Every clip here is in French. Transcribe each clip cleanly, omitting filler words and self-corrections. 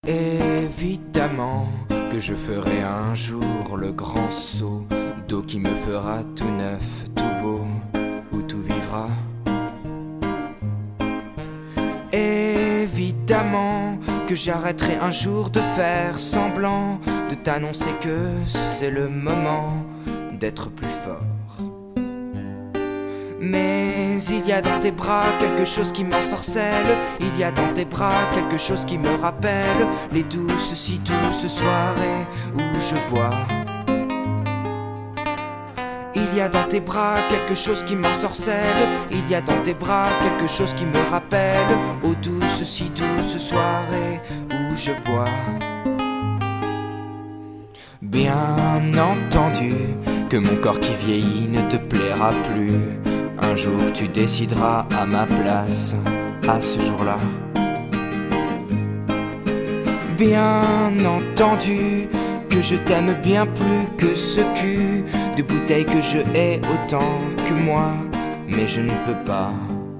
Évidemment que je ferai un jour le grand saut d'eau qui me fera tout neuf, tout beau, où tout vivra. Évidemment que j'arrêterai un jour de faire semblant de t'annoncer que c'est le moment d'être plus fort. Mais il y a dans tes bras quelque chose qui m'ensorcelle. Il y a dans tes bras quelque chose qui me rappelle les douces si douces soirées où je bois. Il y a dans tes bras quelque chose qui m'ensorcelle. Il y a dans tes bras quelque chose qui me rappelle aux douces si douces soirées où je bois. Bien entendu que mon corps qui vieillit ne te plaira plus. Un jour tu décideras à ma place, à ce jour-là. Bien entendu que je t'aime bien plus que ce cul de bouteille que je hais autant que moi, mais je ne peux pas.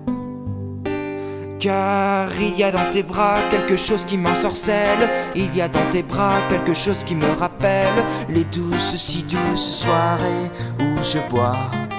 Car il y a dans tes bras quelque chose qui m'ensorcelle. Il y a dans tes bras quelque chose qui me rappelle les douces, si douces soirées où je bois.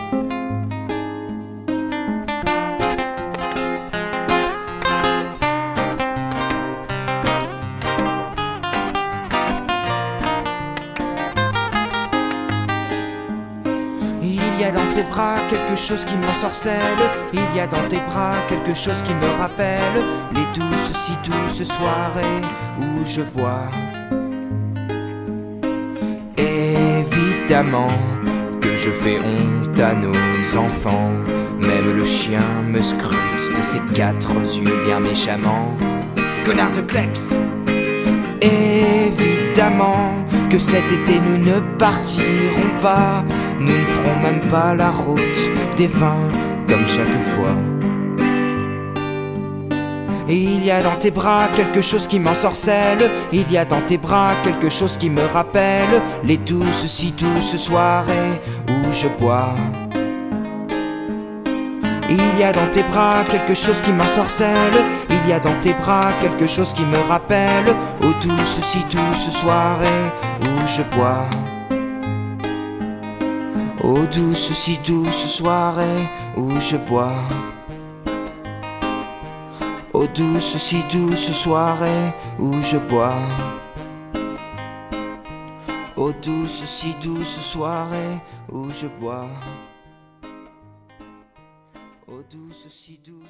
Il y a dans tes bras quelque chose qui m'ensorcelle. Il y a dans tes bras quelque chose qui me rappelle les douces, si douces soirées où je bois. Évidemment que je fais honte à nos enfants. Même le chien me scrute de ses 4 yeux bien méchamment. Connard de kleps. Évidemment que cet été nous ne partirons pas. Nous ne ferons même pas la route des vins comme chaque fois. Et il y a dans tes bras quelque chose qui m'ensorcelle. Il y a dans tes bras quelque chose qui me rappelle les douces, si douces soirées où je bois. Il y a dans tes bras quelque chose qui m'ensorcelle. Il y a dans tes bras quelque chose qui me rappelle aux douces, si douces soirées où je bois. Aux douces, si douces soirées où je bois. Aux douces, si douces soirées où je bois. Aux douces, si douces soirées où je bois. Aux douces, si douces.